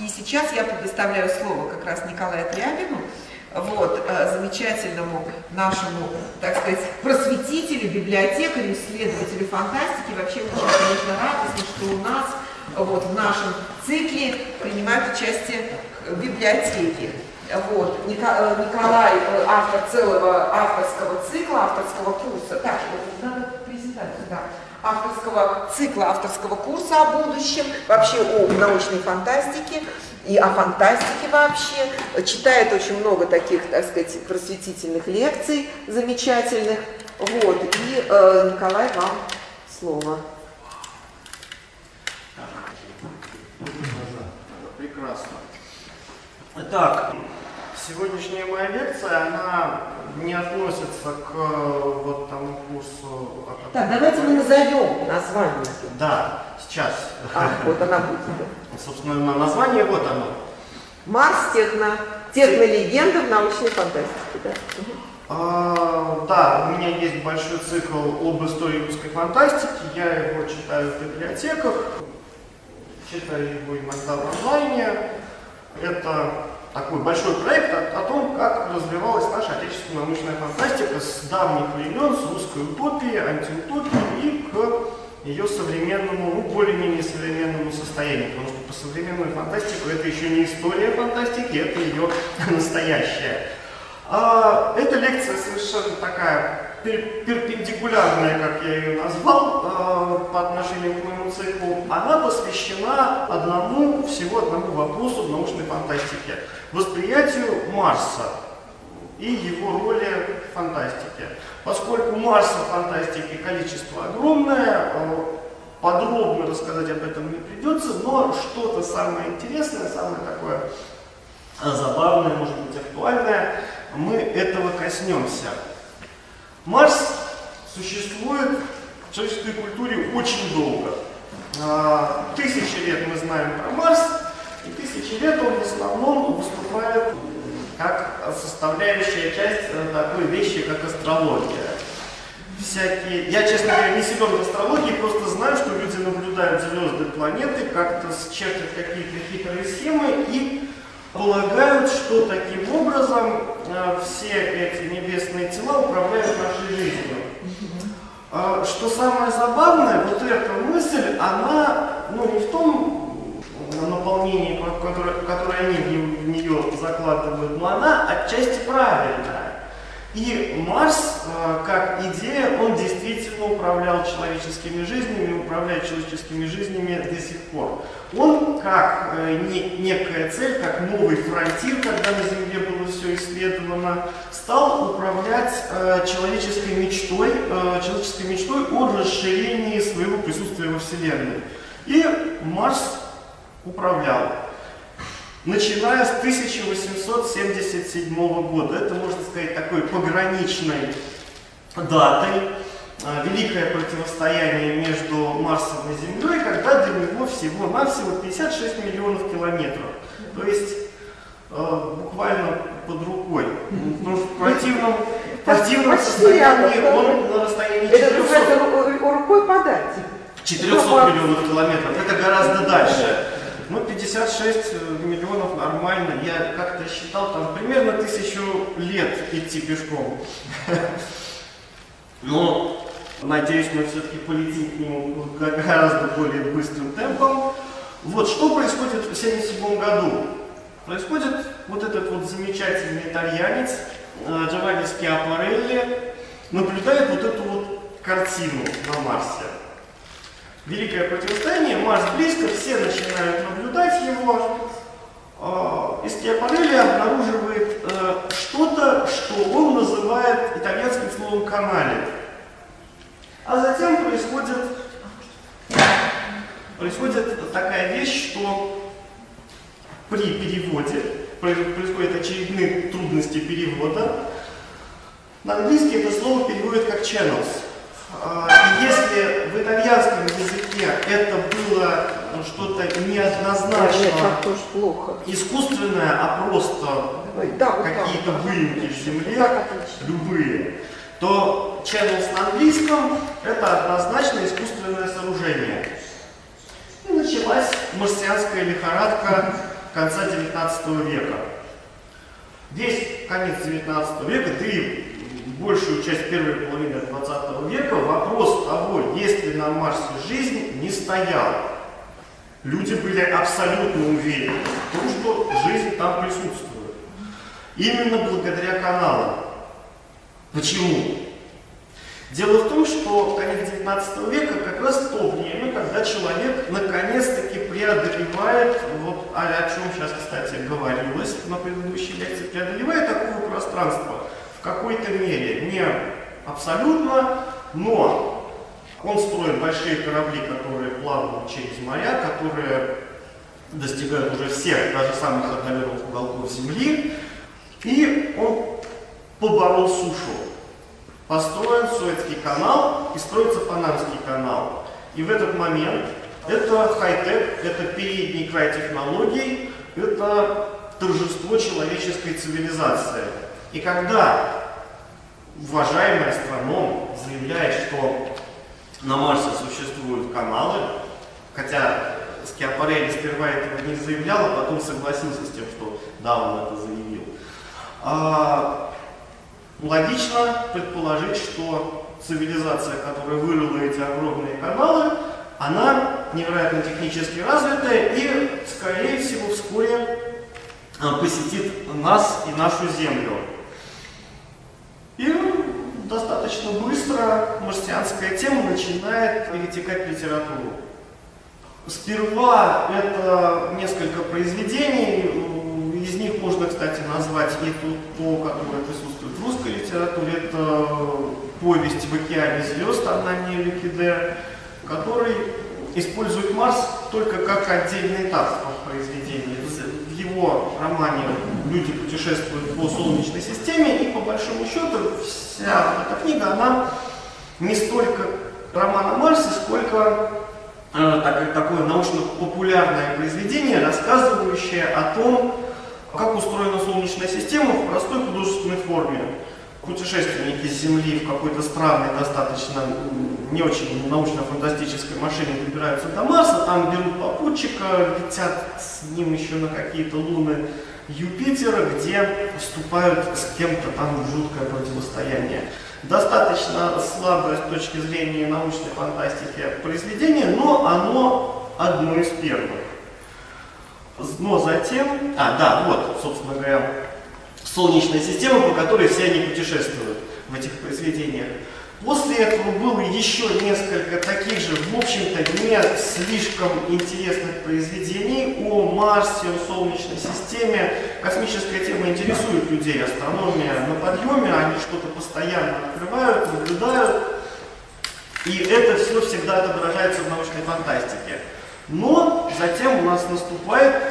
И сейчас я предоставляю слово как раз Николаю Трябину, вот, замечательному нашему, так сказать, просветителю, библиотекарю, исследователю фантастики. Вообще очень, конечно, радостно, что у нас вот, в нашем цикле принимают участие библиотеки. Вот, Николай, автор целого авторского цикла, авторского курса. Так, надо презентацию, да. Авторского цикла, авторского курса о будущем, вообще о научной фантастике и о фантастике вообще. Читает очень много таких, так сказать, просветительных лекций замечательных. Вот, и, Николай, вам слово. Прекрасно. Итак, сегодняшняя моя лекция, она не относится к вот тому курсу. Так, давайте мы назовем название. Да, сейчас. Вот она будет. Собственно, название вот оно. Марс, технолегенда в научной фантастике. Да? Да, у меня есть большой цикл об истории русской фантастики. Я его читаю в библиотеках, читаю его иногда в онлайне. Это такой большой проект о том, как развивалась наша отечественная научная фантастика с давних времен, с русской утопии, антиутопии и к ее современному, ну, более-менее современному состоянию. Потому что по современной фантастике это еще не история фантастики, это ее настоящая. Эта лекция совершенно такая перпендикулярная, как я ее назвал, по отношению к моему циклу. Она посвящена всего одному вопросу в научной фантастике – восприятию Марса и его роли в фантастике. Поскольку Марса в фантастике количество огромное, подробно рассказать об этом не придется, но что-то самое интересное, самое такое забавное, может быть актуальное, мы этого коснемся. Марс существует в человеческой культуре очень долго. 1000 лет мы знаем про Марс, и 1000 лет он в основном выступает как составляющая часть такой вещи, как астрология. Я, честно говоря, не силен в астрологии, просто знаю, что люди наблюдают звезды, планеты, как-то чертят какие-то хитрые схемы и полагают, что таким образом все эти небесные тела управляют нашей жизнью. Что самое забавное, вот эта мысль, она не в том наполнении, которое они в нее закладывают, но она отчасти правильная. И Марс, как идея, он действительно управлял человеческими жизнями, управляет человеческими жизнями до сих пор. Он, как некая цель, как новый фронтир, когда на Земле было все исследовано, стал управлять человеческой мечтой о расширении своего присутствия во Вселенной. И Марс управлял. Начиная с 1877 года. Это, можно сказать, такой пограничной датой. Великое противостояние между Марсом и Землей, когда до него всего-навсего 56 миллионов километров. То есть буквально под рукой. Потому что в противном состоянии он на расстоянии 400. Это рукой подать. 400 миллионов километров. Это гораздо дальше. 56 миллионов нормально. Я как-то считал, там примерно 1000 лет идти пешком. Но, надеюсь, мы все-таки полетим к нему гораздо более быстрым темпом. Вот что происходит в 1977 году. Происходит вот этот вот замечательный итальянец Джованни Скиапарелли наблюдает вот эту вот картину на Марсе. Великое противостояние, Марс близко, все начинают наблюдать его, и Скиапарелли обнаруживает что-то, что он называет итальянским словом «канале». А затем происходит такая вещь, что при переводе происходят очередные трудности перевода. На английский это слово переводят как «channels». И если в итальянском языке это было что-то неоднозначно искусственное, а просто какие-то выемки в земле, любые, то channels на английском это однозначно искусственное сооружение. И началась марсианская лихорадка конца 19 века. Весь конец 19 века, да и большую часть первой половины 20 века вопрос того, есть ли на Марсе жизнь, не стоял. Люди были абсолютно уверены в том, что жизнь там присутствует. Именно благодаря каналам. Почему? Дело в том, что конец 19 века как раз то время, когда человек наконец-таки преодолевает, вот о чем сейчас, кстати, говорилось на предыдущей лекции, преодолевает такое пространство в какой-то мере. Не абсолютно, но он строит большие корабли, которые плавают через моря, которые достигают уже всех, даже самых отдаленных уголков Земли, и он поборол сушу. Построен Суэцкий канал и строится Панамский канал. И в этот момент это хай-тек, это передний край технологий, это торжество человеческой цивилизации. И когда уважаемый астроном заявляет, что на Марсе существуют каналы, хотя Скиапарелли сперва этого не заявлял, а потом согласился с тем, что да, он это заявил, логично предположить, что цивилизация, которая вырыла эти огромные каналы, она невероятно технически развитая и, скорее всего, вскоре посетит нас и нашу Землю. И достаточно быстро марсианская тема начинает перетекать в литературу. Сперва это несколько произведений. Из них можно, кстати, назвать и то, которое присутствует в русской литературе. Это повесть «В океане звезд» Анани Люкиде, который использует Марс только как отдельный этап в произведении. В его романе люди путешествуют по Солнечной системе, и по большому счету вся эта книга, она не столько роман о Марсе, сколько такое научно-популярное произведение, рассказывающее о том, как устроена Солнечная система в простой художественной форме. Путешественники с Земли в какой-то странной, достаточно не очень научно-фантастической машине добираются до Марса, там берут попутчика, летят с ним еще на какие-то луны Юпитера, где вступают с кем-то там в жуткое противостояние. Достаточно слабое с точки зрения научной фантастики произведение, но оно одно из первых. Но затем, собственно говоря, Солнечная система, по которой все они путешествуют в этих произведениях. После этого было еще несколько таких же, в общем-то, не слишком интересных произведений о Марсе, о Солнечной системе. Космическая тема интересует людей, астрономия на подъеме, они что-то постоянно открывают, наблюдают, и это все всегда отображается в научной фантастике. Но затем у нас наступает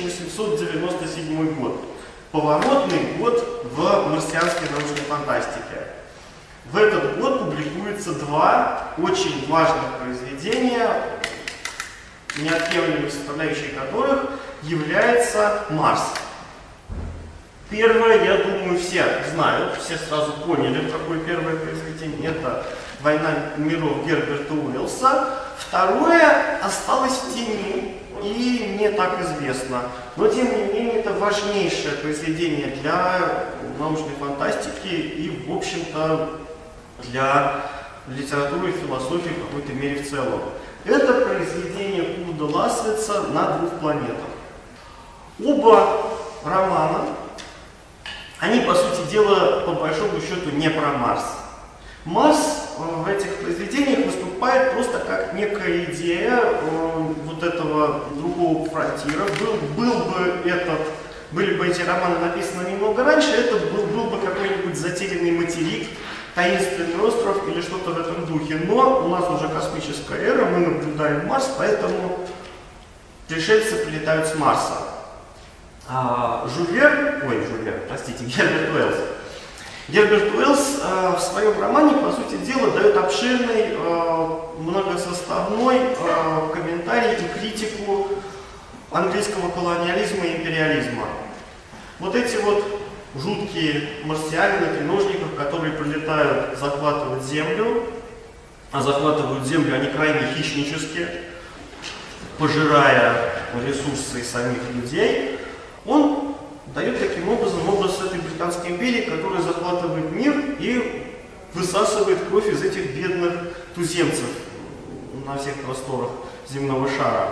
1897 год, поворотный год в марсианской научной фантастике. В этот год публикуются два очень важных произведения, неотъемлемой составляющей которых является Марс. Первое, я думаю, все знают, все сразу поняли, какое первое произведение. Это «Война миров» Герберта Уэллса. Второе осталось в тени и не так известно. Но, тем не менее, это важнейшее произведение для научной фантастики и, в общем-то, для литературы и философии в какой-то мере в целом. Это произведение Клода Лассвица «На двух планетах». Оба романа, они, по сути дела, по большому счету, не про Марс. Марс в этих произведениях выступает просто как некая идея вот этого другого фронтира. Были бы эти романы написаны немного раньше, это был бы какой-нибудь затерянный материк, таинственный остров или что-то в этом духе. Но у нас уже космическая эра, мы наблюдаем Марс, поэтому пришельцы прилетают с Марса. Герберт Уэллс в своем романе, по сути дела, дает обширный, многосоставной комментарий и критику английского колониализма и империализма. Вот эти вот жуткие марсиане на треножниках, которые прилетают, захватывают Землю, а захватывают Землю они крайне хищнически. пожирая ресурсы самих людей, он дает таким образом образ этой Британской империи, которая захватывает мир и высасывает кровь из этих бедных туземцев на всех просторах земного шара.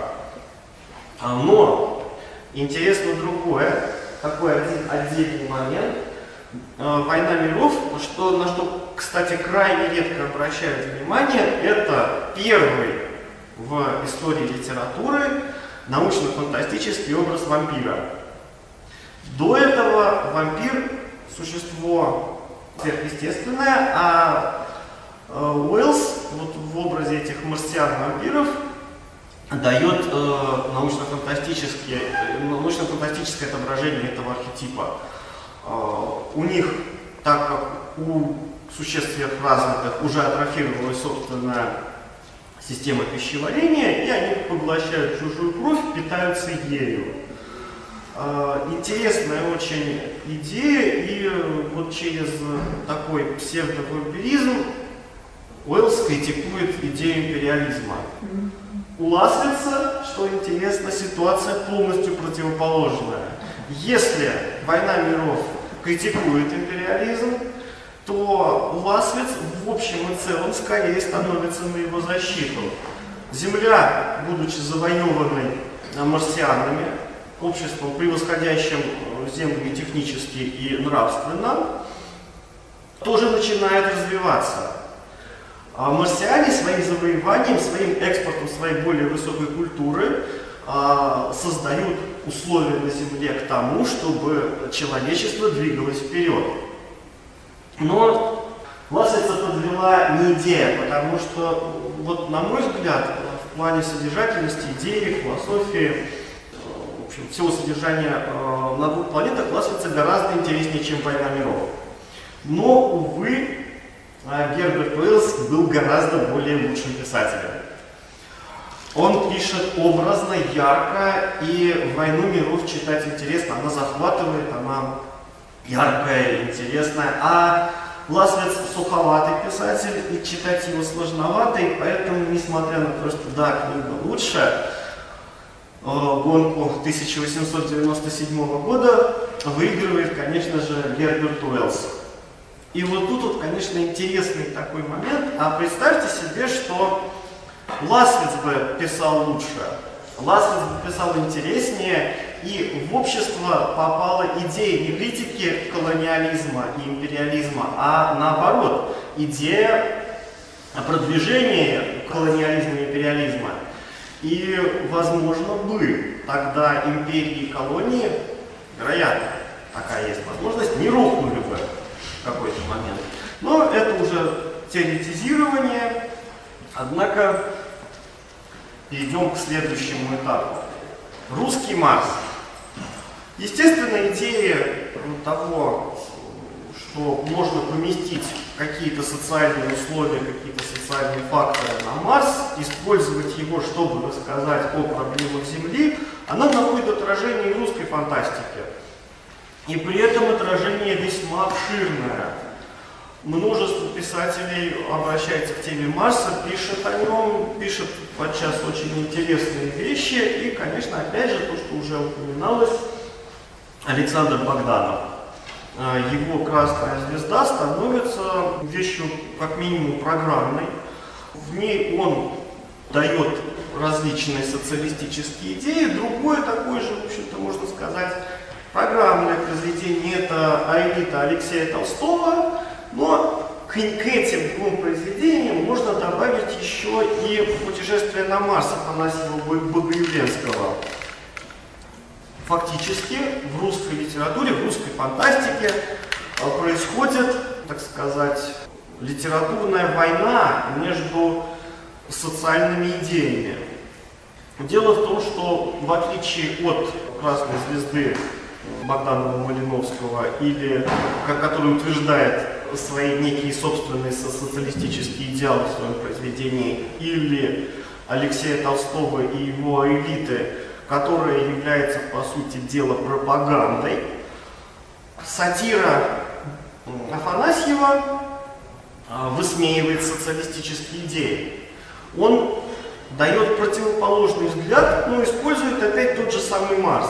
Но интересно другое, такой один отдельный момент. Война миров, на что, кстати, крайне редко обращают внимание, это первый в истории литературы научно-фантастический образ вампира. До этого вампир – существо сверхъестественное, а Уэллс вот в образе этих марсиан-вампиров дает научно-фантастическое отображение этого архетипа. У них, так как у существ сверхразвитых уже атрофировалась собственная система пищеварения, и они поглощают чужую кровь, питаются ею. Интересная очень идея, и вот через такой псевдовампиризм Уэллс критикует идею империализма. У Ласлица, что интересно, ситуация полностью противоположная. Если «Война миров» критикует империализм, то Ласлиц в общем и целом скорее становится на его защиту. Земля, будучи завоеванной марсианами, обществом, превосходящим Землю технически и нравственно, тоже начинает развиваться. А марсиане своим завоеванием, своим экспортом своей более высокой культуры создают условия на Земле к тому, чтобы человечество двигалось вперед. Но Ласлица подвела не идея, потому что, вот, на мой взгляд, в плане содержательности, идеи, философии, в общем, всего содержания на двух планетах Ласлица гораздо интереснее, чем «Война миров». Но, увы, Герберт Уэллс был гораздо более лучшим писателем. Он пишет образно, ярко, и «Войну миров» читать интересно, она захватывает, она яркая, интересная. А Ласлиц суховатый писатель, и читать его сложновато, и поэтому, несмотря на то, что да, книга лучше, гонку 1897 года выигрывает, конечно же, Герберт Уэллс. И вот тут вот, конечно, интересный такой момент. А представьте себе, что Ласлиц бы писал лучше, Ласлиц бы писал интереснее, и в общество попала идея не критики колониализма и империализма, а наоборот, идея продвижения колониализма и империализма. И, возможно, бы тогда империи и колонии, вероятно, такая есть возможность, не рухнули бы в какой-то момент. Но это уже теоретизирование, однако перейдем к следующему этапу. Русский Марс. Естественно, идея того, что можно поместить какие-то социальные условия, какие-то социальные факторы на Марс, использовать его, чтобы рассказать о проблемах Земли, она находит отражение в русской фантастике. И при этом отражение весьма обширное. Множество писателей обращается к теме Марса, пишет о нем, пишет подчас очень интересные вещи. И, конечно, опять же, то, что уже упоминалось, Александр Богданов. Его «Красная звезда» становится вещью как минимум программной. В ней он дает различные социалистические идеи. Другое такое же, в общем-то, можно сказать, программное произведение – это «Аэлита» Алексея Толстого. Но к этим двум произведениям можно добавить еще и «Путешествие на Марс» Афанасьева Богоявленского. Фактически в русской литературе, в русской фантастике происходит, так сказать, литературная война между социальными идеями. Дело в том, что в отличие от «Красной звезды» Богданова-Малиновского, или который утверждает свои некие собственные социалистические идеалы в своем произведении, или Алексея Толстого и его «Аэлиты», которая является, по сути дела, пропагандой, сатира Афанасьева высмеивает социалистические идеи. Он дает противоположный взгляд, но использует опять тот же самый Марс.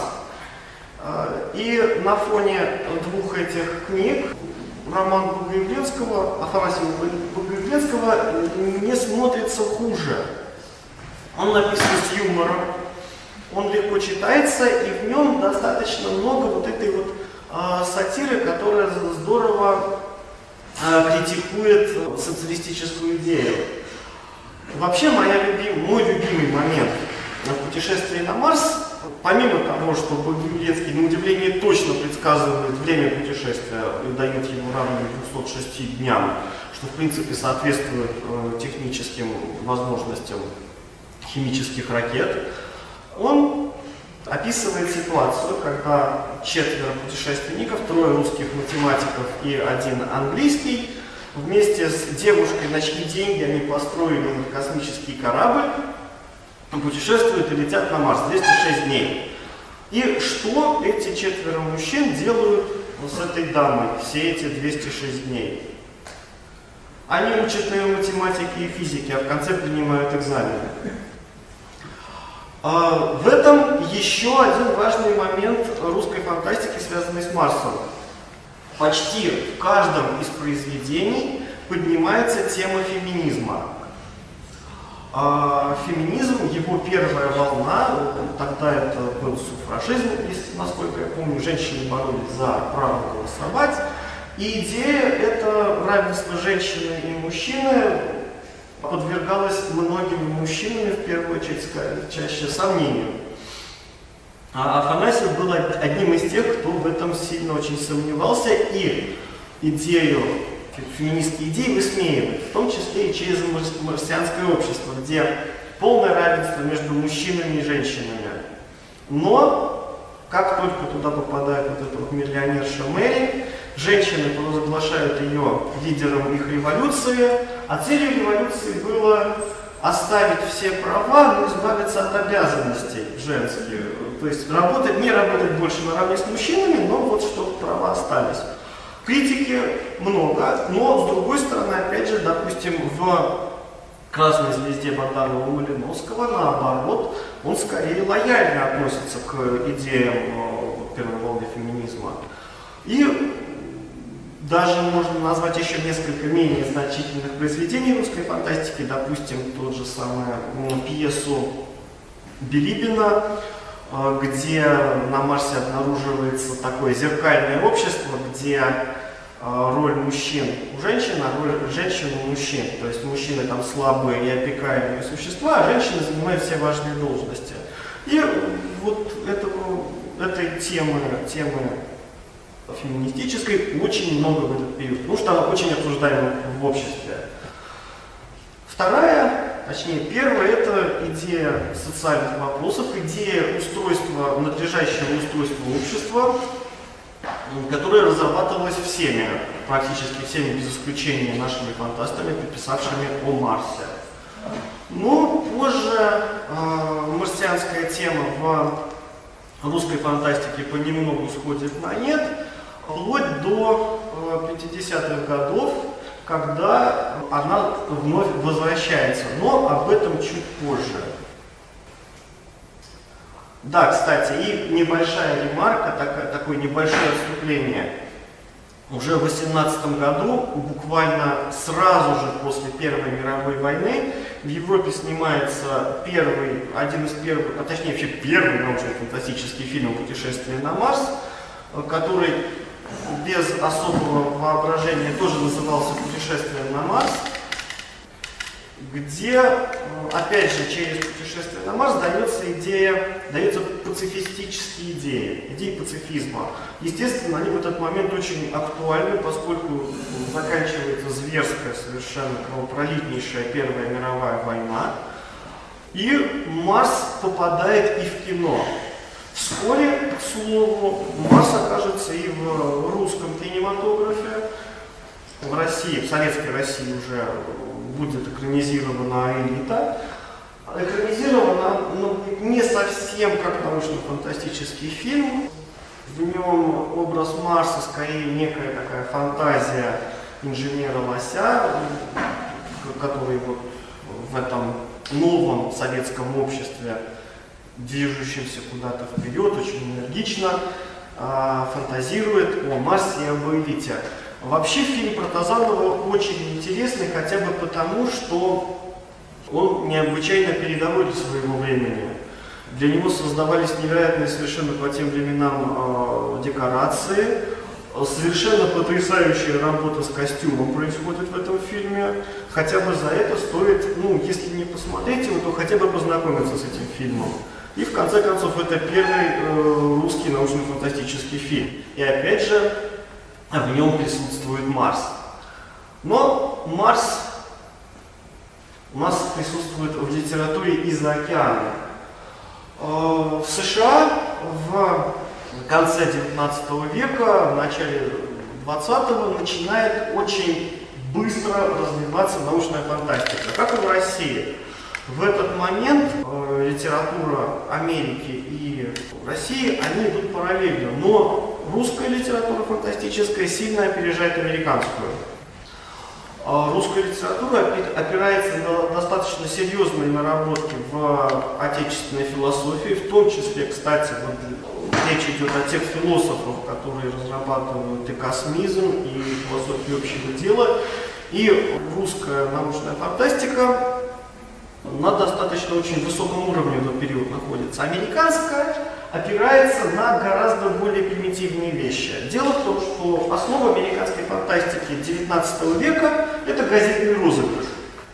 И на фоне двух этих книг роман Богоявленского, Афанасия Богоявленского не смотрится хуже. Он написан с юмором, он легко читается, и в нем достаточно много вот этой вот сатиры, которая здорово критикует социалистическую идею. Вообще мой любимый момент в «Путешествии на Марс», помимо того, что Богоявленский на удивление точно предсказывает время путешествия и дает ему равные 206 дням, что в принципе соответствует техническим возможностям химических ракет, он описывает ситуацию, когда 4 путешественников, 3 русских математиков и 1 английский, вместе с девушкой, на чьи деньги они построили космический корабль, путешествуют и летят на Марс 206 дней. И что эти 4 мужчин делают с этой дамой все эти 206 дней? Они учат ее математике и физике, а в конце принимают экзамены. В этом еще один важный момент русской фантастики, связанный с Марсом. Почти в каждом из произведений поднимается тема феминизма. Феминизм, его первая волна, тогда это был суфражизм, если, насколько я помню, женщины боролись за право голосовать. И идея это равенство женщины и мужчины подвергалась многими мужчинами, в первую очередь, чаще сомнению. А Афанасьев был одним из тех, кто в этом сильно очень сомневался и идею, феминистские идеи высмеивает, в том числе и через марсианское общество, где полное равенство между мужчинами и женщинами. Но, как только туда попадает вот эта вот миллионерша Мэри, женщины провозглашают ее лидером их революции, а целью революции было оставить все права, но избавиться от обязанностей женских. То есть не работать больше наравне с мужчинами, но вот чтобы права остались. Критики много, но с другой стороны, опять же, допустим, в «Красной звезде» Богданова-Малиновского, наоборот, он скорее лояльно относится к идеям первой волны феминизма. И даже можно назвать еще несколько менее значительных произведений русской фантастики, допустим, тот же самый пьесу Билибина, где на Марсе обнаруживается такое зеркальное общество, где роль мужчин у женщин, а роль женщин у мужчин. То есть мужчины там слабые и опекаемые существа, а женщины занимают все важные должности. И вот этой темы феминистической очень много в этот период, потому что она очень обсуждаема в обществе. Первая – это идея социальных вопросов, идея надлежащего устройства общества, которая разрабатывалась практически всеми, без исключения нашими фантастами, писавшими о Марсе. Но позже марсианская тема в русской фантастике понемногу сходит на нет, вплоть до 50-х годов, когда она вновь возвращается, но об этом чуть позже. Да, кстати, и небольшая ремарка, такое небольшое отступление. Уже в 18 году, буквально сразу же после Первой мировой войны, в Европе снимается первый научно-фантастический фильм «Путешествие на Марс», который без особого воображения тоже назывался «Путешествие на Марс», где, опять же, через «Путешествие на Марс» даются пацифистические идеи пацифизма. Естественно, они в этот момент очень актуальны, поскольку заканчивается зверская, совершенно кровопролитнейшая Первая мировая война, и Марс попадает и в кино. Вскоре, к слову, Марс окажется и в русском кинематографе. В России, в советской России уже будет экранизирована «Элита». Экранизирована, не совсем как научно-фантастический фильм. В нем образ Марса скорее некая такая фантазия инженера Лося, который вот в этом новом советском обществе, движущемся куда-то вперед, очень энергично фантазирует о Марсе и об элите. Вообще фильм Протазанова очень интересный хотя бы потому, что он необычайно передовой для своего времени. Для него создавались невероятные совершенно по тем временам декорации. Совершенно потрясающая работа с костюмом происходит в этом фильме. Хотя бы за это стоит, ну, если не посмотреть его, то хотя бы познакомиться с этим фильмом. И в конце концов, это первый русский научно-фантастический фильм. И опять же, в нем присутствует Марс. Но Марс присутствует в литературе из-за океана. В США в конце 19 века, в начале 20-го начинает очень быстро развиваться научная фантастика, как и в России. В этот момент литература Америки и России, они идут параллельно, но русская литература фантастическая сильно опережает американскую. Русская литература опирается на достаточно серьезные наработки в отечественной философии, в том числе, кстати, вот речь идет о тех философах, которые разрабатывают и космизм, и философию общего дела, и русская научная фантастика на достаточно очень высоком уровне в этот период находится. Американская опирается на гораздо более примитивные вещи. Дело в том, что основа американской фантастики XIX века – это газетный розыгрыш.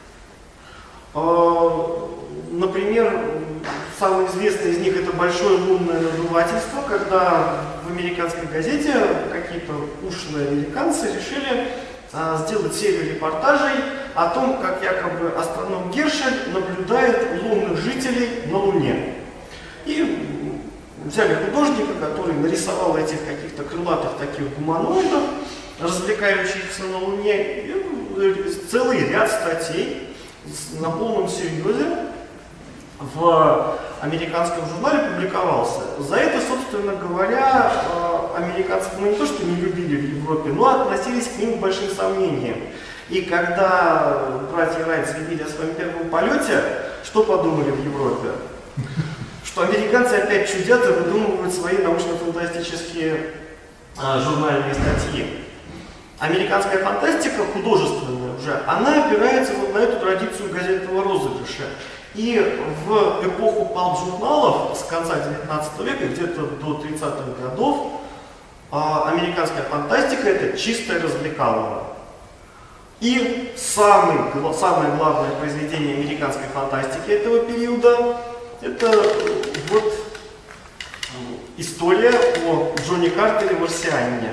Например, самый известный из них – это большое лунное надувательство, когда в американской газете какие-то ушлые американцы решили сделать серию репортажей о том, как якобы астроном Гершель наблюдает лунных жителей на Луне. И взяли художника, который нарисовал этих каких-то крылатых таких гуманоидов, развлекающихся на Луне, и целый ряд статей на полном серьезе в американском журнале публиковался. За это, собственно говоря, американцы, ну, не то что не любили в Европе, но относились к ним с большим сомнением. И когда братья Райт заявили о своем первом полете, что подумали в Европе? Что американцы опять чудят и выдумывают свои научно-фантастические журнальные статьи. Американская фантастика, художественная уже, она опирается вот на эту традицию газетного розыгрыша. И в эпоху палп-журналов с конца 19 века, где-то до 30-х годов, американская фантастика – это чистое развлекалово. И самое главное произведение американской фантастики этого периода – это вот история о Джонни Картере «Марсианине».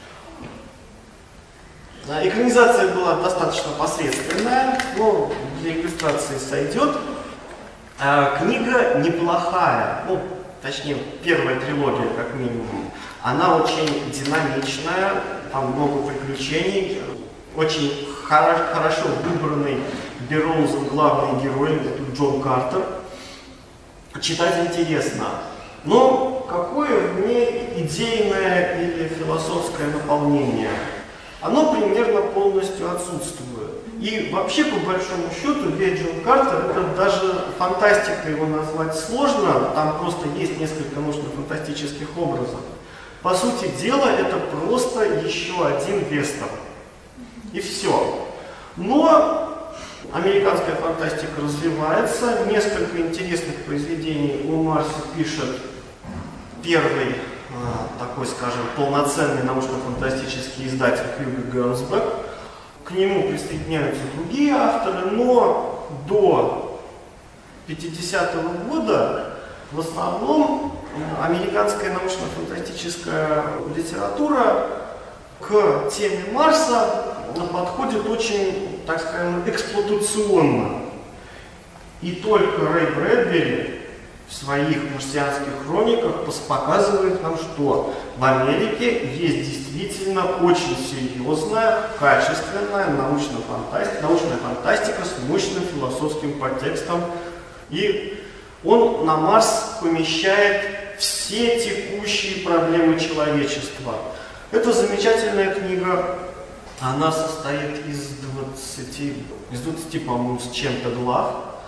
Экранизация была достаточно посредственная, но для иллюстрации сойдет. Книга неплохая, ну, точнее, первая трилогия, как минимум. Она очень динамичная, там много приключений, очень хорошо выбранный Берроузом главный герой, это Джон Картер. Читать интересно. Но какое в ней идейное или философское наполнение? Оно примерно полностью отсутствует. И вообще, по большому счету, весь Джон Картер, это даже фантастика его назвать сложно, там просто есть несколько научно-фантастических образов. По сути дела, это просто еще один вестерн. И все. Но американская фантастика развивается, несколько интересных произведений о Марсе пишет первый такой, скажем, полноценный научно-фантастический издатель Хьюго Гернсбек. К нему присоединяются другие авторы, но до 50-го года в основном американская научно-фантастическая литература к теме Марса подходит очень, так скажем, эксплуатационно. И только Рэй Брэдбери в своих марсианских хрониках показывает нам, что в Америке есть действительно очень серьезная, качественная научная фантастика с мощным философским подтекстом. И он на Марс помещает все текущие проблемы человечества. Это замечательная книга. Она состоит из 20, по-моему, с чем-то глав.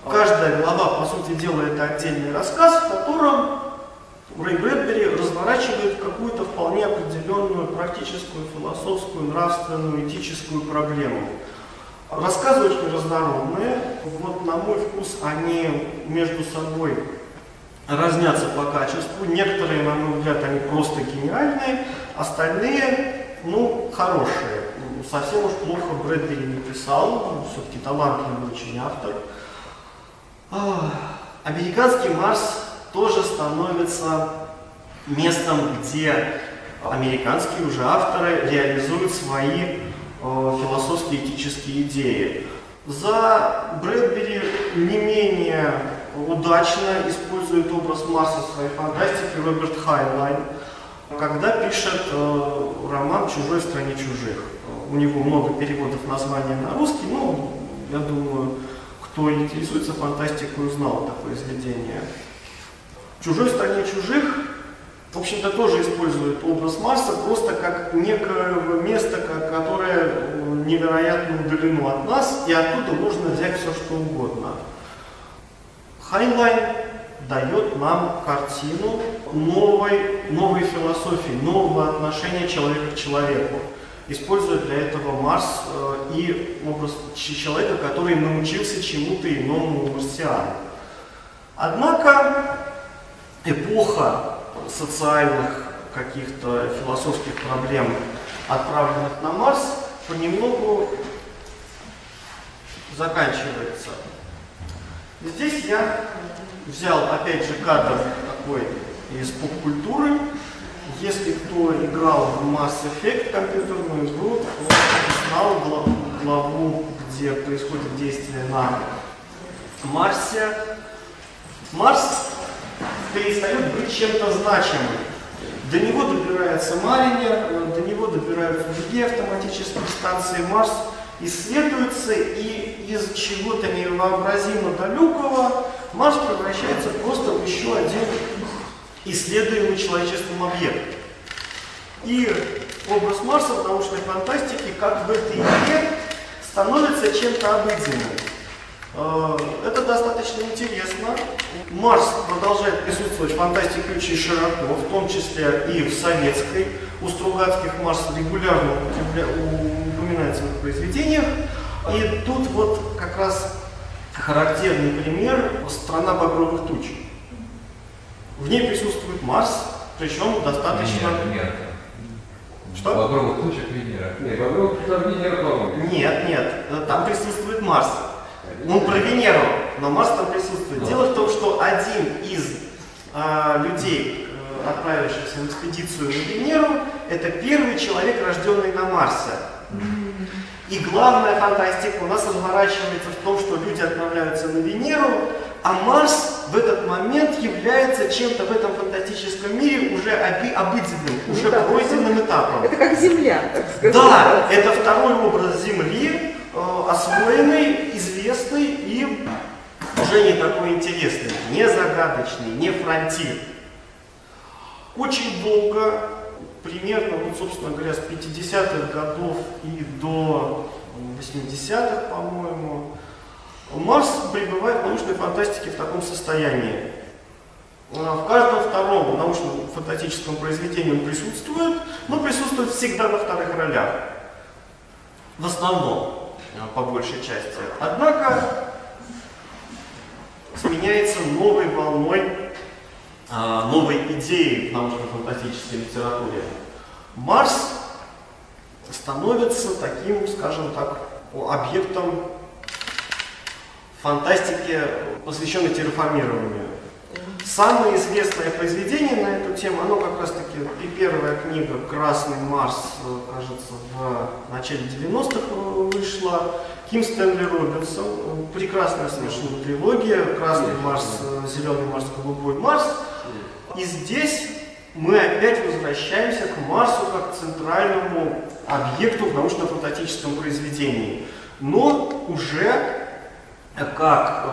Каждая глава, по сути дела, это отдельный рассказ, в котором Рэй Брэдбери разворачивает какую-то вполне определенную практическую, философскую, нравственную, этическую проблему. Рассказы очень разнородные. Вот, на мой вкус, они между собой разнятся по качеству. Некоторые, на мой взгляд, они просто гениальные, остальные, ну, хорошие. Совсем уж плохо Брэдбери не писал, все-таки талантливый очень автор. Американский Марс тоже становится местом, где американские уже авторы реализуют свои философские этические идеи. За Брэдбери не менее удачно использует образ Марса в своей фантастике Роберт Хайнлайн, когда пишет роман «Чужой в стране чужих». У него много переводов названия на русский, но я думаю, кто интересуется фантастикой, узнал это произведение. «Чужой в стране чужих», в общем-то, тоже использует образ Марса просто как некое место, которое невероятно удалено от нас, и оттуда можно взять все, что угодно. Хайнлайн дает нам картину новой философии, нового отношения человека к человеку. Используя для этого Марс и образ человека, который научился чему-то иному у марсиан. Однако эпоха социальных каких-то философских проблем, отправленных на Марс, понемногу заканчивается. Здесь я взял опять же кадр такой из поп-культуры. Если кто играл в Mass Effect компьютерную игру, то знал главу, где происходит действие на Марсе. Марс перестает быть чем-то значимым. До него добирается Маринер, до него добираются другие автоматические станции. Марс исследуется, и из чего-то невообразимо далекого Марс превращается просто в еще один исследуемый человечеством объект. И образ Марса в научной фантастике, как в этой игре, становится чем-то обыденным. Это достаточно интересно. Марс продолжает присутствовать в фантастике очень широко, в том числе и в советской. У Стругацких Марс регулярно упоминается в их произведениях. И тут вот как раз характерный пример — «Страна багровых туч». В ней присутствует Марс, причем достаточно... Венера. Что? В багровых тучах Венера. Нет, багровых тучах Венера, по-моему. Нет, там присутствует Марс. Он про Венеру, но Марс там присутствует. Да. Дело в том, что один из людей, отправившихся в экспедицию на Венеру, это первый человек, рожденный на Марсе. И главная фантастика у нас разворачивается в том, что люди отправляются на Венеру, а Марс в этот момент является чем-то в этом фантастическом мире уже обыденным, уже пройденным этапом. Это как Земля, так сказать. Да, это второй образ Земли, освоенный, известный и уже не такой интересный, не загадочный, не фронтир. Очень долго, примерно, вот, собственно говоря, с 50-х годов и до 80-х, по-моему, Марс пребывает в научной фантастике в таком состоянии. В каждом втором научном фантастическом произведении он присутствует, но присутствует всегда на вторых ролях. В основном, по большей части. Однако сменяется новой волной, новой идеей в научно-фантастической литературе. Марс становится таким, скажем так, объектом фантастики, посвященной терраформированию. Самое известное произведение на эту тему, оно как раз таки первая книга «Красный Марс», кажется, в начале 90-х вышла. Ким Стэнли Робинсон, прекрасная совершенно трилогия «Красный Марс», «Зеленый Марс», «Голубой Марс». И здесь мы опять возвращаемся к Марсу как к центральному объекту в научно-фантастическом произведении. Но уже как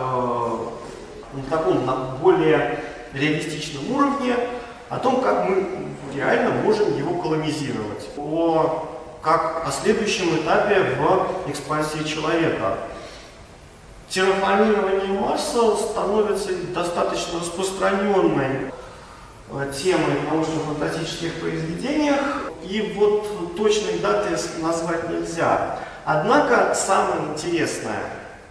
на таком более реалистичном уровне о том, как мы реально можем его колонизировать, как о следующем этапе в экспансии человека. Терраформирование Марса становится достаточно распространенной темой в научно-фантастических произведениях, и вот точной даты назвать нельзя. Однако самое интересное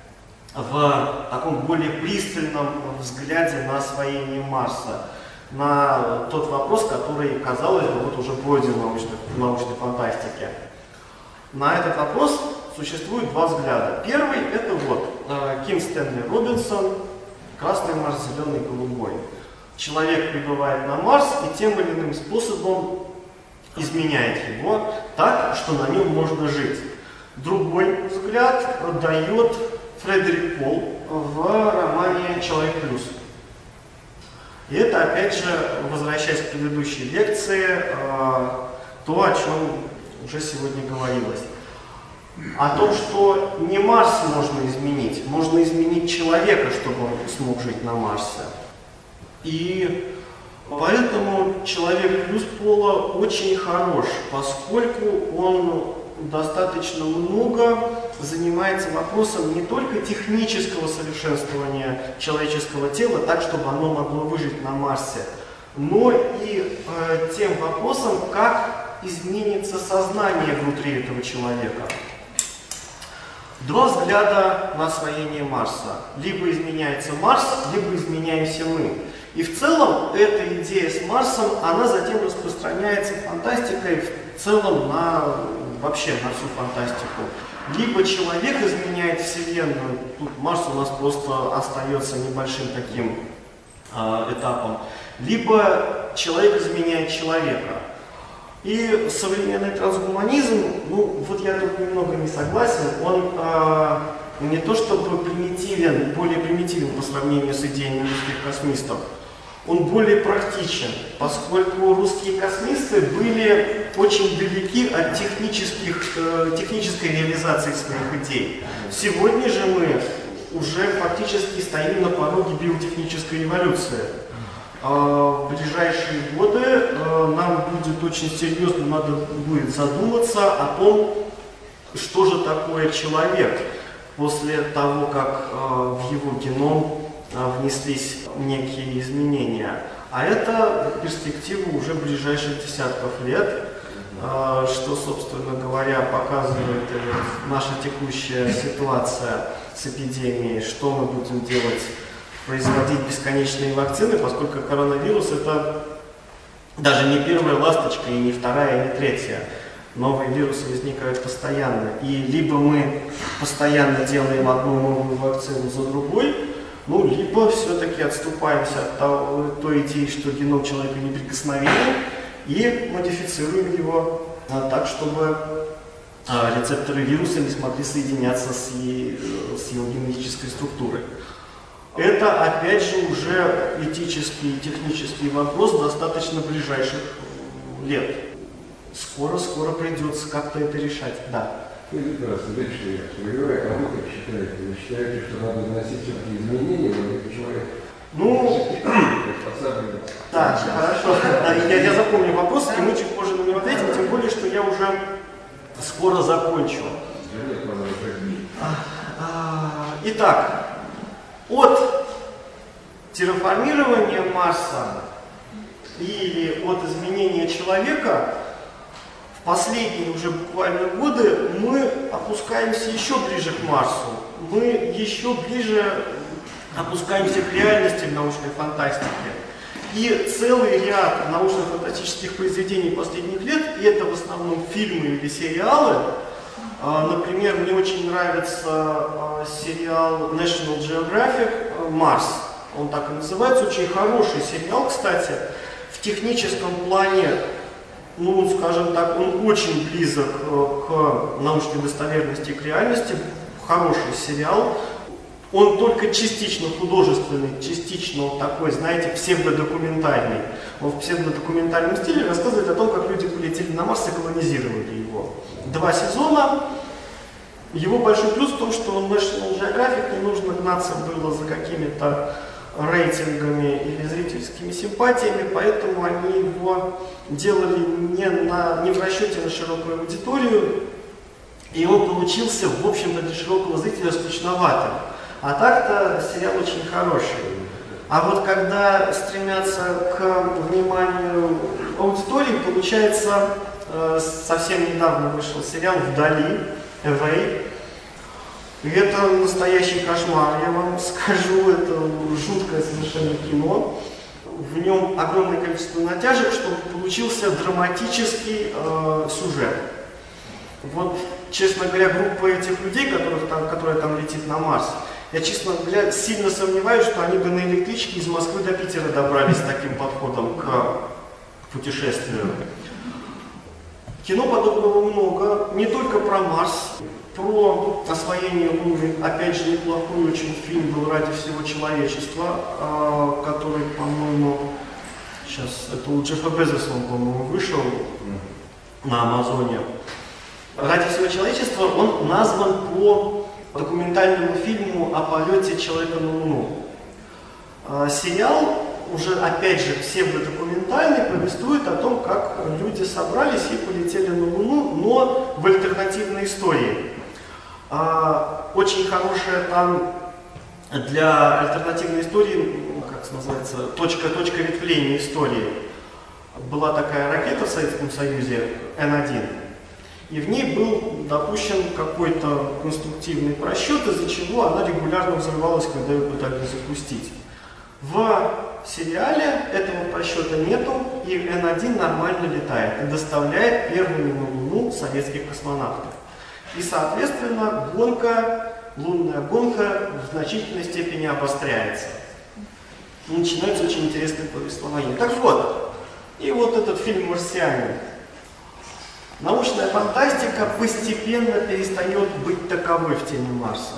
в таком более пристальном взгляде на освоение Марса, на тот вопрос, который, казалось бы, вот уже пройден в научной фантастике. На этот вопрос существует два взгляда. Первый — это вот Ким Стэнли Робинсон, красный Марс, зеленый, голубой. Человек прибывает на Марс и тем или иным способом изменяет его так, что на нем можно жить. Другой взгляд дает Фредерик Пол в романе «Человек плюс». И это, опять же, возвращаясь к предыдущей лекции, то, о чем уже сегодня говорилось. О том, что не Марс можно изменить человека, чтобы он смог жить на Марсе. И поэтому «Человек плюс» Пола очень хорош, поскольку он достаточно много занимается вопросом не только технического совершенствования человеческого тела, так, чтобы оно могло выжить на Марсе, но и тем вопросом, как изменится сознание внутри этого человека. Два взгляда на освоение Марса. Либо изменяется Марс, либо изменяемся мы. И в целом эта идея с Марсом, она затем распространяется фантастикой в целом вообще на всю фантастику. Либо человек изменяет Вселенную, тут Марс у нас просто остается небольшим таким этапом, либо человек изменяет человека. И современный трансгуманизм, ну вот я тут немного не согласен, он не то чтобы примитивен, более примитивен по сравнению с идеями русских космистов, он более практичен, поскольку русские космисты были очень далеки от технической реализации своих идей. Сегодня же мы уже фактически стоим на пороге биотехнической эволюции. В ближайшие годы нам будет очень серьезно надо будет задуматься о том, что же такое человек после того, как в его геном внеслись некие изменения. А это перспектива уже ближайших десятков лет, что, собственно говоря, показывает наша текущая ситуация с эпидемией, что мы будем делать, производить бесконечные вакцины, поскольку коронавирус — это даже не первая ласточка, и не вторая, и не третья. Новые вирусы возникают постоянно. И либо мы постоянно делаем одну новую вакцину за другой, ну, либо все-таки отступаемся от той идеи, что геном человека неприкосновенен, и модифицируем его так, чтобы рецепторы вируса не смогли соединяться с его генетической структурой. Это, опять же, уже этический и технический вопрос достаточно ближайших лет. Скоро придется как-то это решать, да. Скажите, пожалуйста, дальше, а вы как считаете? Вы считаете, что надо вносить все-таки изменения в человека? Ну, да, хорошо. Да, я запомню вопрос, и мы чуть позже на него ответим, тем более, что я уже скоро закончу. Итак, от терраформирования Марса или от изменения человека в последние уже буквально годы мы опускаемся еще ближе к Марсу. Мы еще ближе опускаемся к реальности в научной фантастике. И целый ряд научно-фантастических произведений последних лет, и это в основном фильмы или сериалы. Например, мне очень нравится сериал National Geographic «Марс». Он так и называется. Очень хороший сериал, кстати. В техническом плане, ну, скажем так, он очень близок к научной достоверности и к реальности. Хороший сериал. Он только частично художественный, частично вот такой, знаете, псевдодокументальный. Он в псевдодокументальном стиле рассказывает о том, как люди полетели на Марс и колонизировали его. 2 сезона. Его большой плюс в том, что National Geographic не нужно гнаться было за какими-то рейтингами или зрительскими симпатиями, поэтому они его делали не в расчете на широкую аудиторию, и он получился, в общем-то, для широкого зрителя скучноватым. А так-то сериал очень хороший. А вот когда стремятся к вниманию аудитории, получается, совсем недавно вышел сериал «Вдали», «Away». И это настоящий кошмар, я вам скажу, это жуткое совершенно кино. В нем огромное количество натяжек, чтобы получился драматический сюжет. Вот, честно говоря, группа этих людей, которые там летит на Марс, я, честно говоря, сильно сомневаюсь, что они бы на электричке из Москвы до Питера добрались с таким подходом к путешествию. Кино подобного много, не только про Марс, про освоение Луны. Опять же, неплохой очень фильм был «Ради всего человечества», который, по-моему, сейчас, это у Джеффа Безоса, по-моему, вышел на Амазоне. «Ради всего человечества» он назван по документальному фильму о полете человека на Луну. Сериал, уже опять же псевдодокументальный, повествует о том, как люди собрались и полетели на Луну, но в альтернативной истории. Очень хорошая там для альтернативной истории, как называется, точка ветвления истории. Была такая ракета в Советском Союзе Н-1. И в ней был допущен какой-то конструктивный просчет, из-за чего она регулярно взрывалась, когда ее пытались запустить. В сериале этого просчета нету, и Н-1 нормально летает и доставляет первыми на Луну советских космонавтов. И, соответственно, лунная гонка в значительной степени обостряется. Начинается очень интересное повествование. Так вот, и вот этот фильм «Марсианин». Научная фантастика постепенно перестает быть таковой в теме Марса.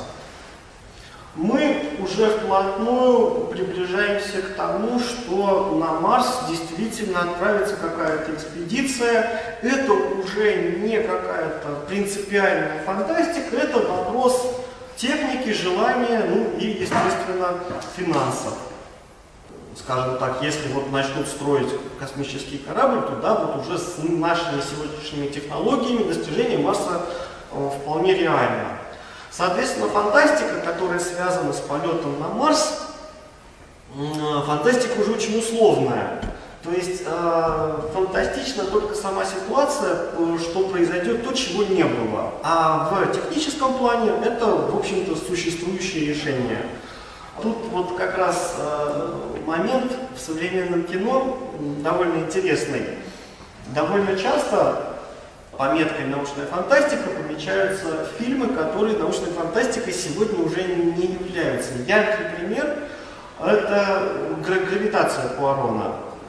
Мы уже вплотную приближаемся к тому, что на Марс действительно отправится какая-то экспедиция. Это уже не какая-то принципиальная фантастика, это вопрос техники, желания, ну и, естественно, финансов. Скажем так, если вот начнут строить космический корабль, то да, вот уже с нашими сегодняшними технологиями достижение Марса вполне реально. Соответственно, фантастика, которая связана с полетом на Марс, фантастика уже очень условная. То есть фантастична только сама ситуация, что произойдет то, чего не было. А в техническом плане это, в общем-то, существующее решение. Тут вот как раз момент в современном кино довольно интересный. Довольно часто пометкой «научная фантастика» помечаются фильмы, которые научной фантастикой сегодня уже не являются. Яркий пример – это «Гравитация» Пуарона.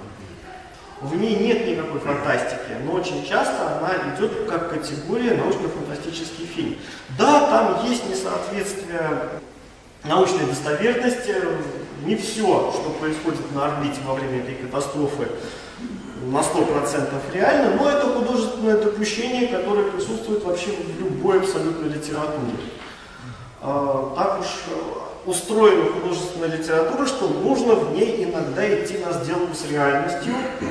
В ней нет никакой фантастики, но очень часто она идет как категория научно-фантастический фильм. Да, там есть несоответствие научной достоверности, не все, что происходит на орбите во время этой катастрофы, на 100% реально, но это художественное допущение, которое присутствует вообще в любой абсолютно литературе. Так уж устроена художественная литература, что нужно в ней иногда идти на сделку с реальностью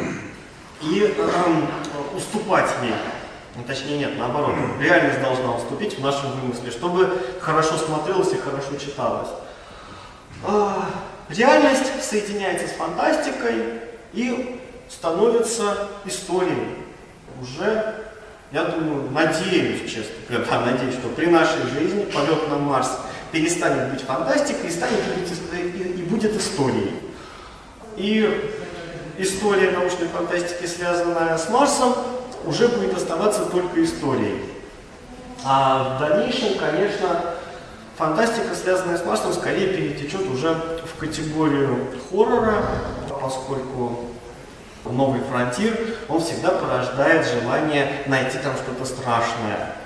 и уступать ей. Точнее нет, наоборот, реальность должна уступить в нашем вымысле, чтобы хорошо смотрелось и хорошо читалось. Реальность соединяется с фантастикой и становится историей. Уже, я думаю, надеюсь, честно говоря, надеюсь, что при нашей жизни полет на Марс перестанет быть фантастикой и будет историей. И история научной фантастики, связанная с Марсом, уже будет оставаться только историей. А в дальнейшем, конечно, фантастика, связанная с Марсом, скорее перетечет уже в категорию хоррора, поскольку новый фронтир, он всегда порождает желание найти там что-то страшное.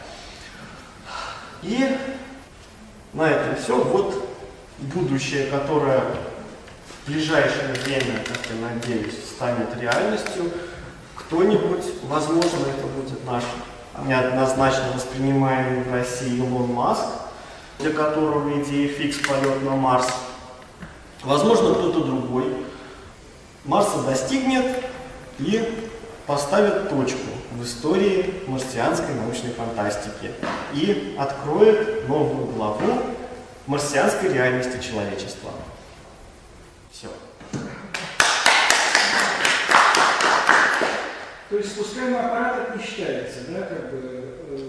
И на этом все. Вот будущее, которое в ближайшее время, как я надеюсь, станет реальностью. Кто-нибудь, возможно, это будет наш неоднозначно воспринимаемый в России Илон Маск, для которого идея фикс полет на Марс. Возможно, кто-то другой Марса достигнет и поставит точку в истории марсианской научной фантастики и откроет новую главу марсианской реальности человечества. Все. То есть спускаемый аппарат отмещается, да, как бы?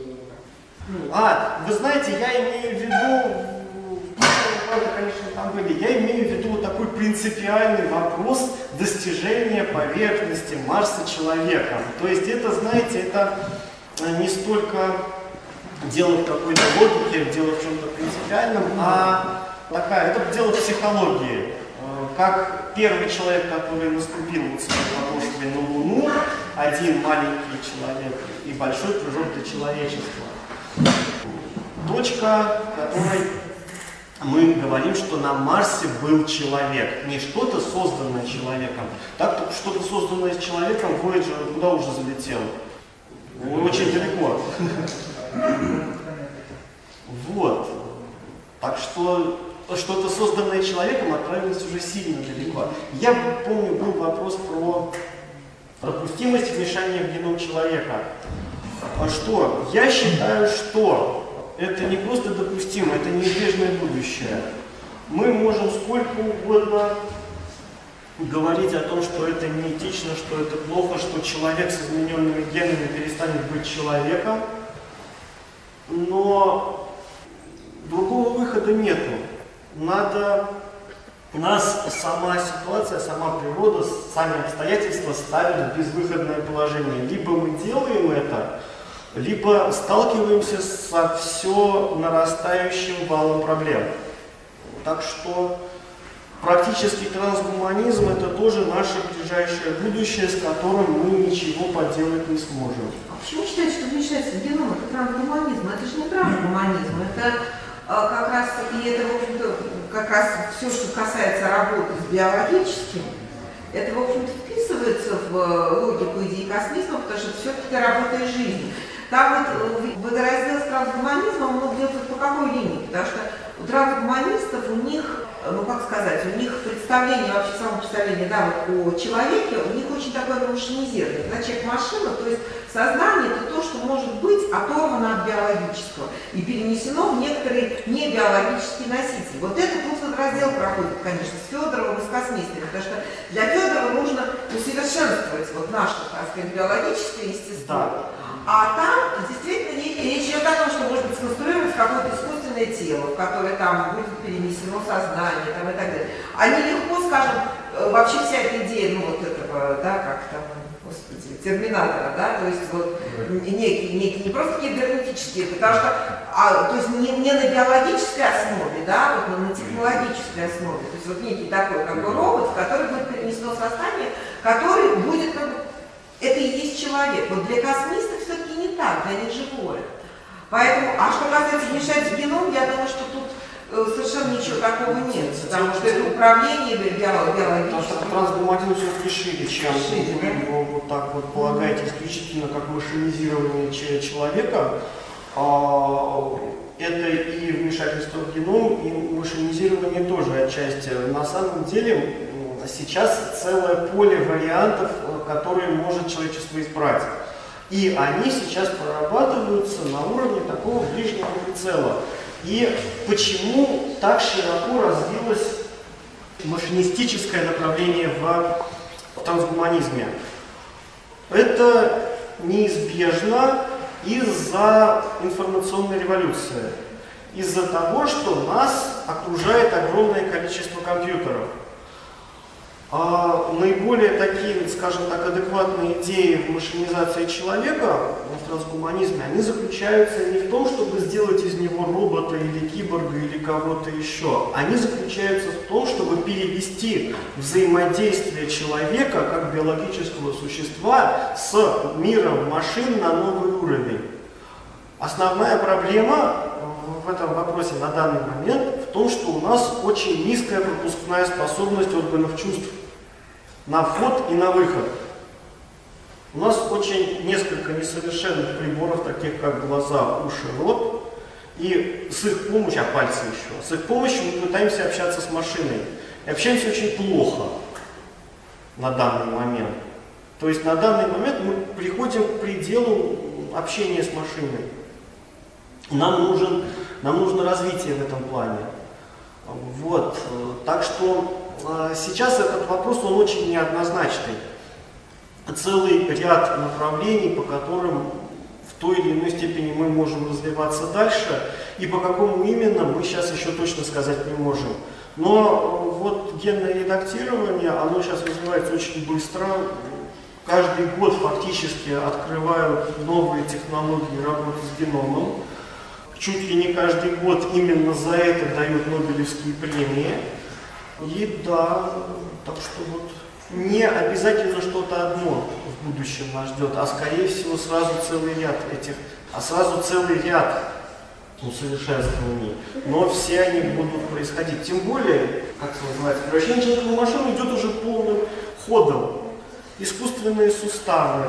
Вы знаете, я имею в виду, конечно, там были, я имею в виду вот такой принципиальный вопрос достижения поверхности Марса человеком. То есть это, знаете, это не столько дело в какой-то логике, дело в чем-то принципиальном, а это дело психологии. Как первый человек, который наступил в своем на Луну, один маленький человек и большой прыжок для человечества. Точка, в которой мы говорим, что на Марсе был человек, не что-то созданное человеком. Так, что-то созданное человеком, Voyager куда уже залетел? Очень далеко. Вот. Так что что-то созданное человеком отправилось уже сильно далеко. Я помню, был вопрос про допустимость вмешания в геном человека. Что? Я считаю, что это не просто допустимо, это неизбежное будущее. Мы можем сколько угодно говорить о том, что это неэтично, что это плохо, что человек с измененными генами перестанет быть человеком, но другого выхода нету. Нас сама ситуация, сама природа, сами обстоятельства ставят в безвыходное положение. Либо мы делаем это, либо сталкиваемся со все нарастающим валом проблем. Так что практически трансгуманизм — это тоже наше ближайшее будущее, с которым мы ничего поделать не сможем. А почему считаете, что вмешательство в геном — это трансгуманизм? Это же не трансгуманизм, это как раз, и это, в общем-то, как раз все, что касается работы с биологическим, это, в общем-то, вписывается в логику идеи космизма, потому что все-таки это работа и жизнь. Там вот водораздел с трансгуманизмом он делается по какой линии? Потому что у трансгуманистов, у них, у них представление, вообще само представление, вот о человеке, у них очень такое машинизированное. Когда человек машина, то есть сознание — это то, что может быть оторвано от биологического и перенесено в некоторый небиологический носитель. Вот это тут водораздел проходит, конечно, с Федоровым и с космистами, потому что для Федорова нужно усовершенствовать вот наше, так сказать, биологическое естество. Да. А там действительно речь идет о том, что может быть сконструировать какое-то искусственное тело, в которое там будет перенесено сознание там, и так далее. Они легко, скажем, вообще вся эта идея, этого, как там, господи, терминатора, то есть вот некий не просто кибернетический, потому что, то есть не на биологической основе, вот на технологической основе, то есть вот некий такой как бы робот, в который будет перенесено сознание, который будет это и есть человек. Вот для космистов все-таки не так, для них живое. Поэтому, что касается вмешательства в геном, я думаю, что тут совершенно ничего такого нет, потому что это управление биологическим. Потому что трансгуманизм все-таки шире, чем вы его вот так вот полагаете исключительно как машинизирование человека. Это и вмешательство в геном, и машинизирование тоже отчасти. На самом деле сейчас целое поле вариантов, которые может человечество избрать. И они сейчас прорабатываются на уровне такого ближнего прицела. И почему так широко развилось машинистическое направление в трансгуманизме? Это неизбежно из-за информационной революции. Из-за того, что нас окружает огромное количество компьютеров. Наиболее такие, скажем так, адекватные идеи в машинизации человека, в трансгуманизме, они заключаются не в том, чтобы сделать из него робота или киборга или кого-то еще. Они заключаются в том, чтобы перевести взаимодействие человека как биологического существа с миром машин на новый уровень. Основная проблема в этом вопросе на данный момент в том, что у нас очень низкая пропускная способность органов чувств на вход и на выход. У нас очень несколько несовершенных приборов, таких как глаза, уши, рот, и с их помощью, пальцы еще, с их помощью мы пытаемся общаться с машиной. И общаемся очень плохо на данный момент. То есть на данный момент мы приходим к пределу общения с машиной. Нам нужно развитие в этом плане. Вот. Так что сейчас этот вопрос, он очень неоднозначный. Целый ряд направлений, по которым в той или иной степени мы можем развиваться дальше, и по какому именно мы сейчас еще точно сказать не можем. Но вот генное редактирование, оно сейчас развивается очень быстро. Каждый год фактически открывают новые технологии работы с геномом. Чуть ли не каждый год именно за это дают Нобелевские премии. И да, так что вот не обязательно что-то одно в будущем нас ждет, а скорее всего сразу целый ряд усовершенствований. Но все они будут происходить. Тем более, как это называется, превращение человека в машину идет уже полным ходом. Искусственные суставы,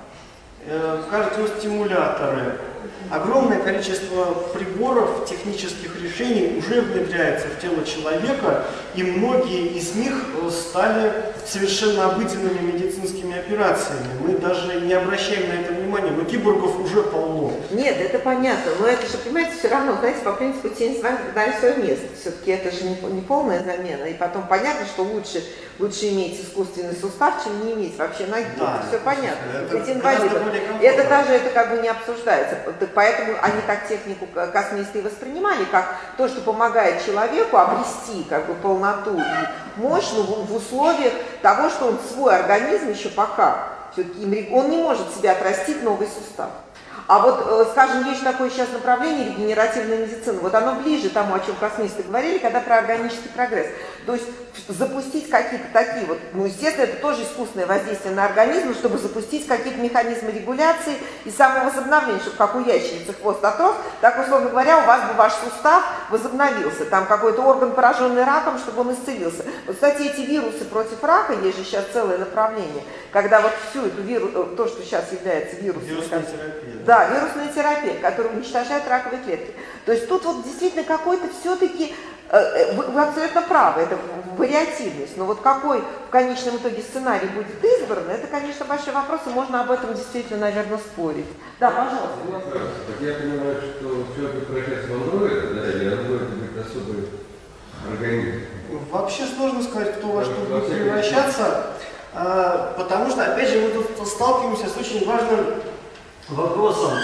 кардиостимуляторы, огромное количество приборов, технических решений уже внедряется в тело человека, и многие из них стали совершенно обыденными медицинскими операциями. Мы даже не обращаем на это внимания, но киборгов уже полно. Нет, это понятно, но это же, понимаете, все равно, знаете, по принципу тень с вами дали свое место. Все-таки это же не полная замена. И потом понятно, что лучше иметь искусственный сустав, чем не иметь вообще ноги. Да, это все понятно. Это это даже это как бы не обсуждается. Поэтому они так технику космисты воспринимали, как то, что помогает человеку обрести как бы полноту и мощь в условиях того, что он свой организм еще пока, все-таки он не может себе отрастить новый сустав. А вот, скажем, есть такое сейчас направление регенеративной медицины. Вот оно ближе тому, о чем космисты говорили, когда про органический прогресс. То есть запустить какие-то такие вот, ну, естественно, это тоже искусственное воздействие на организм, чтобы запустить какие-то механизмы регуляции и самовозобновления, чтобы как у ящерицы хвост отрос, так, условно говоря, у вас бы ваш сустав возобновился. Там какой-то орган, пораженный раком, чтобы он исцелился. Вот, кстати, эти вирусы против рака, есть же сейчас целое направление, когда вот всю эту то, что сейчас является вирусом. Вирусная терапия. Да, вирусная терапия, которая уничтожает раковые клетки. То есть тут вот действительно какой-то все-таки, вы абсолютно правы, это вариативность, но вот какой в конечном итоге сценарий будет избран, это, конечно, большой вопрос, и можно об этом действительно, наверное, спорить. Да, пожалуйста. Так я понимаю, что все это превращается в андроида, да, или андроид будет особый организм? Вообще сложно сказать, кто во что будет превращаться, потому что, опять же, мы тут сталкиваемся с очень важным вопросом.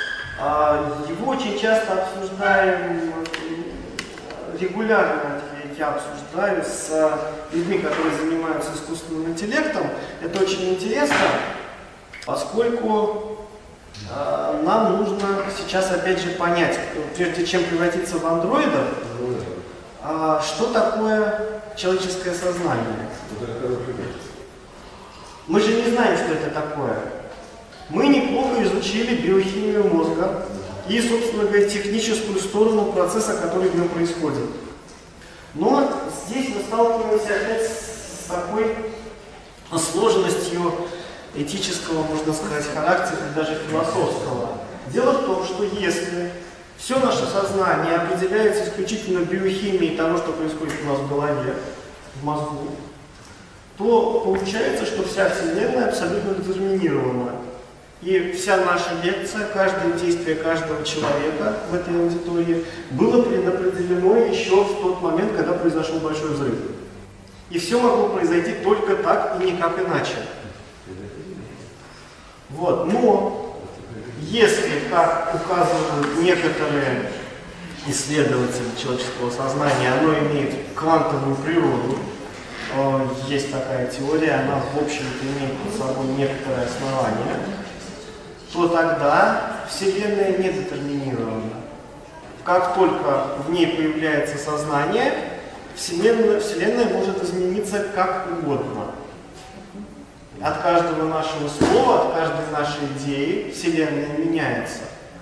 Его очень часто обсуждаем, регулярно я обсуждаю с людьми, которые занимаются искусственным интеллектом. Это очень интересно, поскольку нам нужно сейчас опять же понять, прежде чем превратиться в андроидов, что такое человеческое сознание. Мы же не знаем, что это такое. Мы неплохо изучили биохимию мозга и, собственно говоря, техническую сторону процесса, который в нем происходит. Но здесь мы сталкиваемся опять с такой сложностью этического, можно сказать, характера, даже философского. Дело в том, что если все наше сознание определяется исключительно биохимией того, что происходит у нас в голове, в мозгу, то получается, что вся Вселенная абсолютно детерминирована. И вся наша лекция, каждое действие каждого человека в этой аудитории было предопределено еще в тот момент, когда произошел большой взрыв. И все могло произойти только так и никак иначе. Вот. Но если, как указывают некоторые исследователи человеческого сознания, оно имеет квантовую природу, есть такая теория, она в общем-то имеет под собой некоторое основание, то тогда Вселенная не детерминирована. Как только в ней появляется сознание, Вселенная может измениться как угодно. От каждого нашего слова, от каждой нашей идеи Вселенная меняется.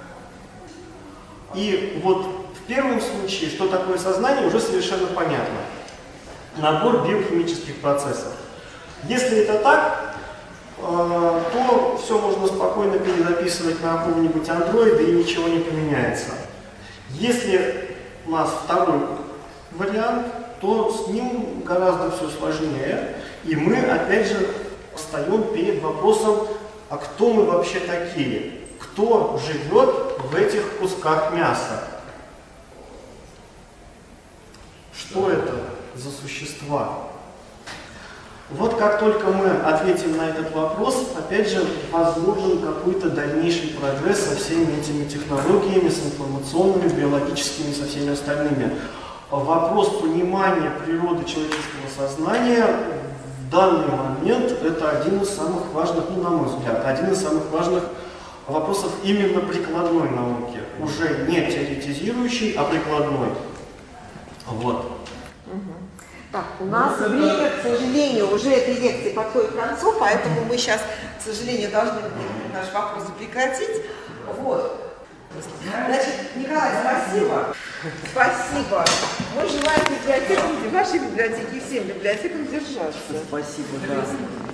И вот в первом случае, что такое сознание, уже совершенно понятно. Набор биохимических процессов. Если это так, то все можно спокойно перезаписывать на какого-нибудь андроида и ничего не поменяется. Если у нас второй вариант, то с ним гораздо все сложнее, и мы опять же встаем перед вопросом, а кто мы вообще такие? Кто живет в этих кусках мяса? Что это за существа? Вот как только мы ответим на этот вопрос, опять же, возможен какой-то дальнейший прогресс со всеми этими технологиями, с информационными, биологическими и со всеми остальными. Вопрос понимания природы человеческого сознания в данный момент это один из самых важных, ну, на мой взгляд, один из самых важных вопросов именно прикладной науки. Уже не теоретизирующий, а прикладной. Вот. Так, у нас время, к сожалению, уже этой лекции подходит к концу, поэтому мы сейчас, к сожалению, должны наш вопрос прекратить. Вот. Значит, Николай, спасибо. Спасибо. Мы желаем библиотекам, вашей библиотеке и всем библиотекам держаться. Спасибо, да.